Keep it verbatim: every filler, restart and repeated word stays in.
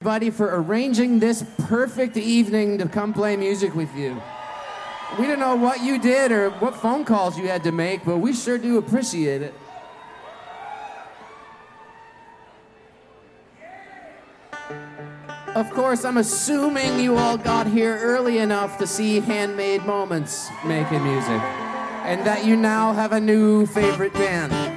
Everybody for arranging this perfect evening to come play music with you. We don't know what you did or what phone calls you had to make, but we sure do appreciate it. Of course, I'm assuming you all got here early enough to see Handmade Moments making music, and that you now have a new favorite band.